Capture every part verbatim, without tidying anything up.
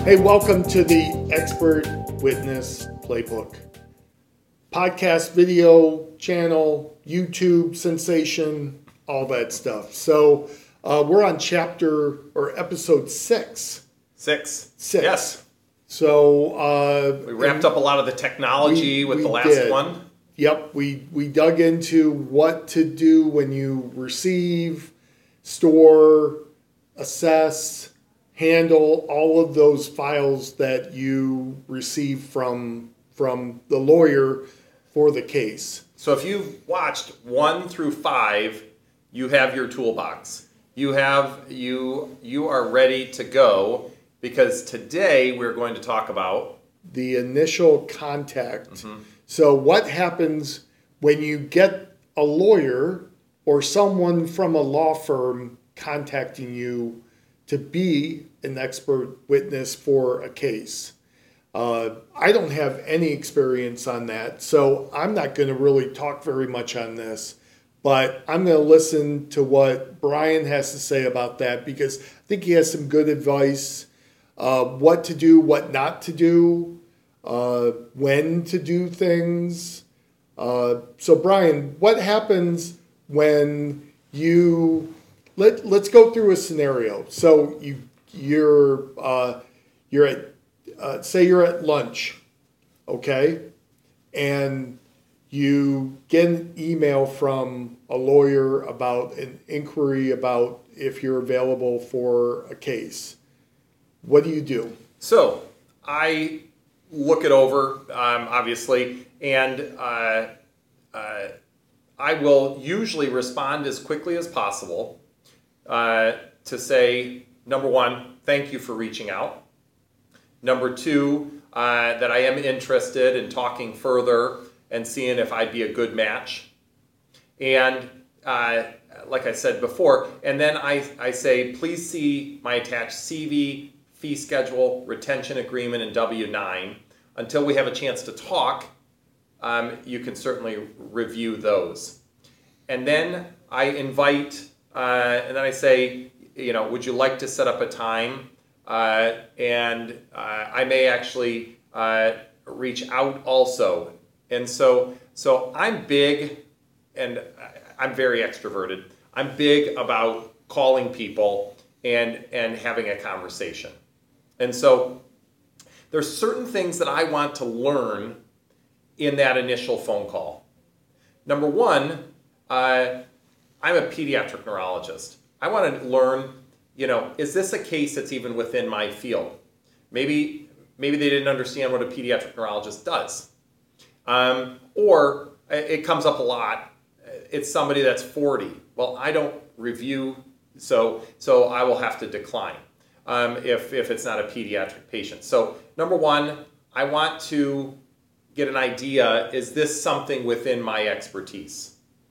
Hey, welcome to the Expert Witness Playbook. Podcast, video, channel, YouTube, sensation, all that stuff. So uh, we're on chapter or episode six. Six. Six. Yes. So uh, we wrapped up a lot of the technology we, with we the last did. one. Yep. We, we dug into what to do when you receive, store, assess, handle all of those files that you receive from from the lawyer for the case. So if you've watched one through five, you have your toolbox. You have you you are ready to go, because today we're going to talk about the initial contact. Mm-hmm. So what happens when you get a lawyer or someone from a law firm contacting you to be an expert witness for a case? Uh, I don't have any experience on that, so I'm not going to really talk very much on this, but I'm going to listen to what Brian has to say about that, because I think he has some good advice, uh, what to do, what not to do, uh, when to do things. Uh, so Brian, what happens when you... Let, let's go through a scenario. So you, you're, uh, you're at, uh, say you're at lunch, okay? And you get an email from a lawyer about an inquiry about if you're available for a case. What do you do? So I look it over, um, obviously, and uh, uh, I will usually respond as quickly as possible. Uh, to say, number one, thank you for reaching out. Number two, uh, that I am interested in talking further and seeing if I'd be a good match. And uh, like I said before, and then I, I say, please see my attached C V, fee schedule, retention agreement, and W nine. Until we have a chance to talk, um, you can certainly review those. And then I invite... Uh, and then I say, you know, would you like to set up a time? Uh, and uh, I may actually uh, reach out also. And so, so I'm big, and I'm very extroverted. I'm big about calling people and and having a conversation. And so there's certain things that I want to learn in that initial phone call. Number one, uh, I'm a pediatric neurologist. I want to learn, you know, is this a case that's even within my field? Maybe maybe they didn't understand what a pediatric neurologist does. Um, or it comes up a lot. It's somebody that's forty. Well, I don't review, so so I will have to decline um, if, if it's not a pediatric patient. So number one, I want to get an idea, is this something within my expertise?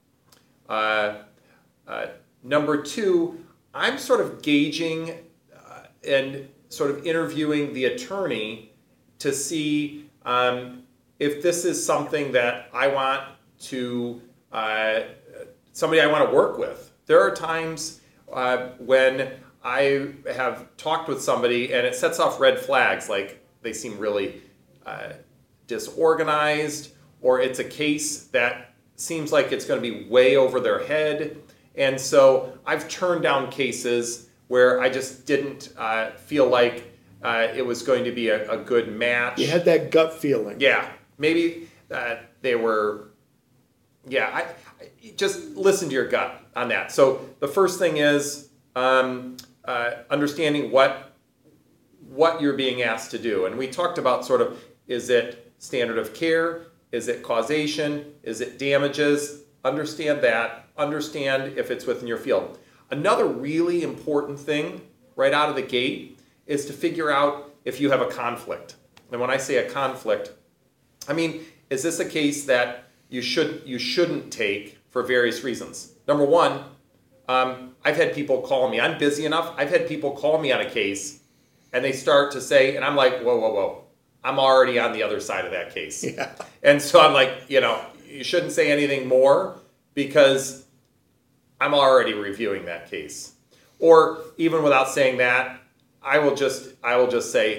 Uh, Uh, number two, I'm sort of gauging uh, and sort of interviewing the attorney to see um, if this is something that I want to, uh, somebody I want to work with. There are times uh, when I have talked with somebody and it sets off red flags, like they seem really uh, disorganized, or it's a case that seems like it's going to be way over their head. And so I've turned down cases where I just didn't uh, feel like uh, it was going to be a, a good match. You had that gut feeling. Yeah, maybe uh, they were, yeah, I, I just listen to your gut on that. So the first thing is um, uh, understanding what what you're being asked to do. And we talked about sort of, is it standard of care? Is it causation? Is it damages? Understand that. Understand if it's within your field. Another really important thing right out of the gate is to figure out if you have a conflict. And when I say a conflict, I mean, is this a case that you should you shouldn't take for various reasons? Number one, um, I've had people call me. I'm busy enough. I've had people call me on a case, and they start to say, and I'm like, whoa, whoa, whoa. I'm already on the other side of that case. Yeah. And so I'm like, you know, you shouldn't say anything more, because I'm already reviewing that case. Or even without saying that, I will just I will just say,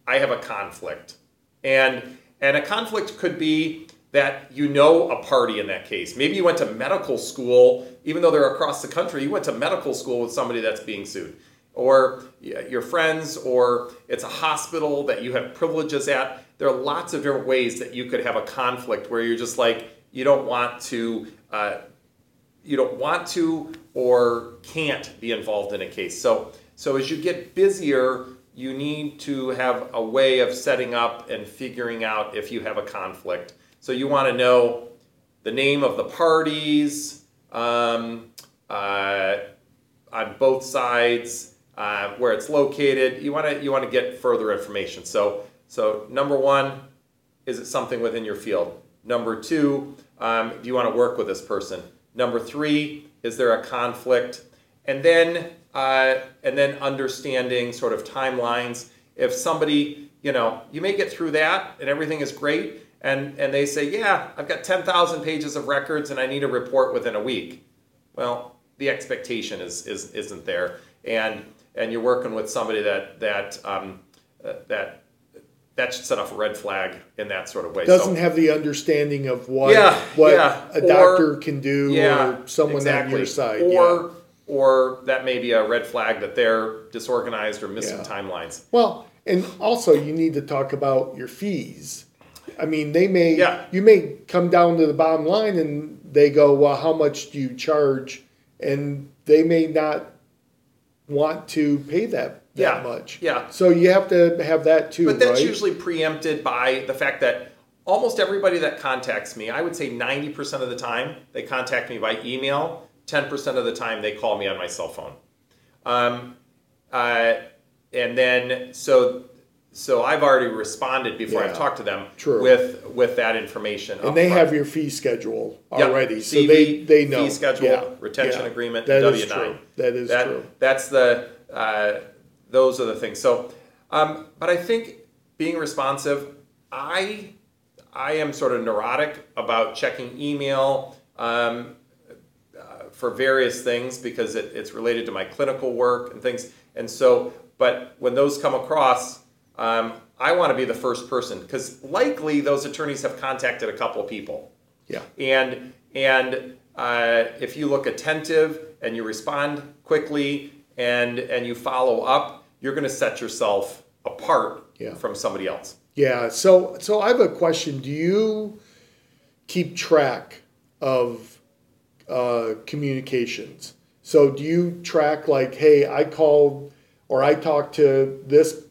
I have a conflict. And and a conflict could be that you know a party in that case. Maybe you went to medical school, even though they're across the country, you went to medical school with somebody that's being sued. Or your friends, or it's a hospital that you have privileges at. There are lots of different ways that you could have a conflict where you're just like, you don't want to, uh, you don't want to or can't be involved in a case. So, so as you get busier, you need to have a way of setting up and figuring out if you have a conflict. So you want to know the name of the parties um, uh, on both sides, uh, where it's located. You want to you want to get further information. So so number one, is it something within your field? Number two, um, do you want to work with this person? Number three, is there a conflict? And then uh, and then understanding sort of timelines. If somebody, you know, you may get through that and everything is great. And, and they say, yeah, I've got ten thousand pages of records and I need a report within a week. Well, the expectation is, is, isn't there. And, and you're working with somebody that, that, um, uh, that, that should set off a red flag in that sort of way. Doesn't so, have the understanding of what, yeah, what yeah. a Or, doctor can do yeah, or someone exactly. on your side. Or, yeah. or that may be a red flag that they're disorganized or missing Yeah. timelines. Well, and also you need to talk about your fees. I mean, they may, Yeah. you may come down to the bottom line and they go, well, how much do you charge? And they may not want to pay that, that Yeah. much. Yeah. So you have to have that too, But that's right? usually preempted by the fact that almost everybody that contacts me, I would say ninety percent of the time, they contact me by email. ten percent of the time, they call me on my cell phone. Um, uh, and then, so... So I've already responded before Yeah, I've talked to them true. with with that information. And they have your fee schedule Yep. already, so C V, they, they know. fee schedule, Yeah, retention yeah. agreement, That W is nine. true. That is that, true. That's the uh, those are the things. So, um, but I think being responsive, I I am sort of neurotic about checking email um, uh, for various things because it, it's related to my clinical work and things. And so, but when those come across. Um, I want to be the first person because likely those attorneys have contacted a couple of people. Yeah. And and uh, if you look attentive and you respond quickly and and you follow up, you're going to set yourself apart Yeah. from somebody else. Yeah. So, so I have a question. Do you keep track of uh, communications? So do you track like, hey, I called or I talked to this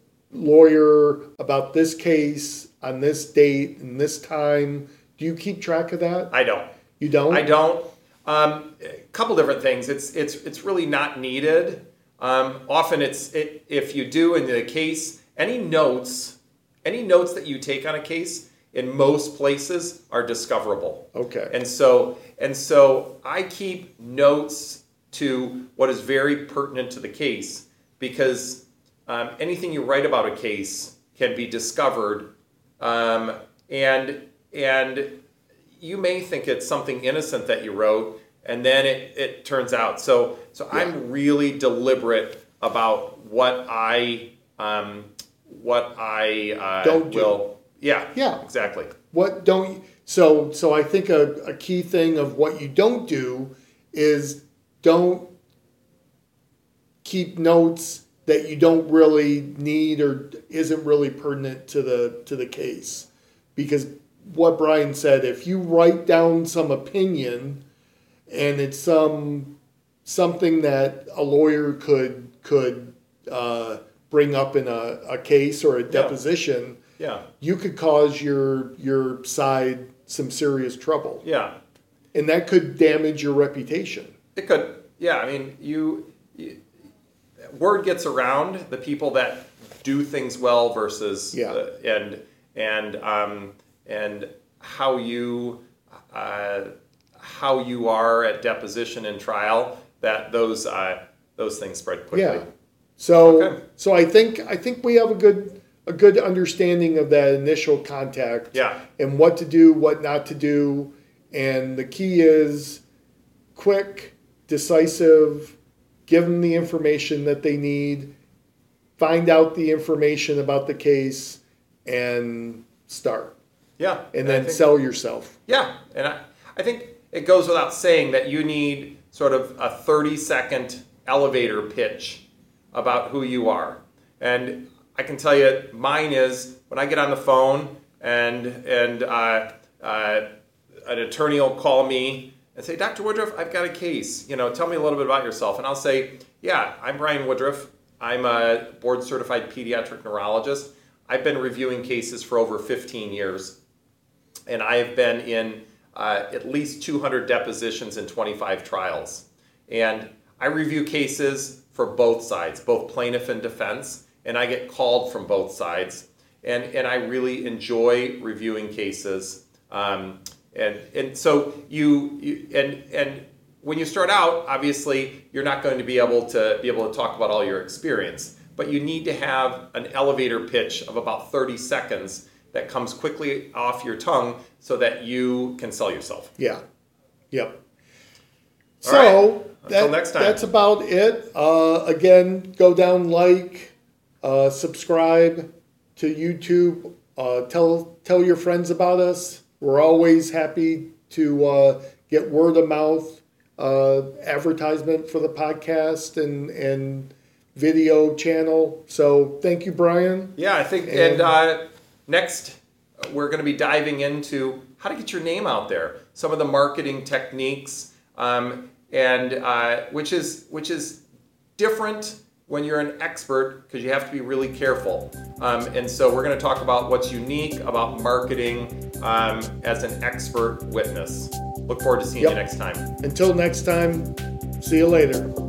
lawyer about this case on this date and this time? Do you keep track of that? I don't. You don't? I don't. Um, a couple different things. It's it's it's really not needed. Um, often it's it, if you do in the case, any notes, any notes that you take on a case in most places are discoverable. Okay. And so and so I keep notes to what is very pertinent to the case because um, anything you write about a case can be discovered, um, and and you may think it's something innocent that you wrote, and then it, it turns out. So so Yeah. I'm really deliberate about what I um, what I uh, Don't do. will. Yeah. Yeah. Exactly. What don't you, so so I think a, a key thing of what you don't do is don't keep notes that you don't really need or isn't really pertinent to the to the case. Because what Brian said, if you write down some opinion and it's some something that a lawyer could could uh, bring up in a, a case or a deposition, Yeah. you could cause your your side some serious trouble. Yeah. And that could damage your reputation. It could. Yeah. I mean, you, you word gets around the people that do things well versus Yeah. uh, and and um, and how you uh, how you are at deposition and trial, that those uh, those things spread quickly. Yeah. So Okay. so I think I think we have a good a good understanding of that initial contact. Yeah. And what to do, what not to do, and the key is quick, decisive, give them the information that they need, find out the information about the case and start. Yeah. And then think, sell yourself. Yeah. And I, I think it goes without saying that you need sort of a thirty second elevator pitch about who you are. And I can tell you mine is when I get on the phone and, and uh, uh, an attorney will call me and say, Doctor Woodruff, I've got a case. You know, tell me a little bit about yourself. And I'll say, yeah, I'm Brian Woodruff. I'm a board certified pediatric neurologist. I've been reviewing cases for over fifteen years. And I have been in uh, at least two hundred depositions and twenty-five trials. And I review cases for both sides, both plaintiff and defense. And I get called from both sides. And, and I really enjoy reviewing cases. Um, and, and so you, you and, and when you start out, obviously, you're not going to be able to be able to talk about all your experience. But you need to have an elevator pitch of about thirty seconds that comes quickly off your tongue so that you can sell yourself. Yeah. Yep. All so right. Until that, next time. That's about it. Uh, again, go down, like, uh, subscribe to YouTube. Uh, tell tell your friends about us. We're always happy to uh, get word of mouth uh, advertisement for the podcast and and video channel. So thank you, Brian. Yeah, I think, and, and uh, next we're going to be diving into how to get your name out there, some of the marketing techniques, um, and uh, which is which is different when you're an expert because you have to be really careful. Um, and so we're going to talk about what's unique about marketing um, as an expert witness. Look forward to seeing yep. you next time. Until next time, see you later.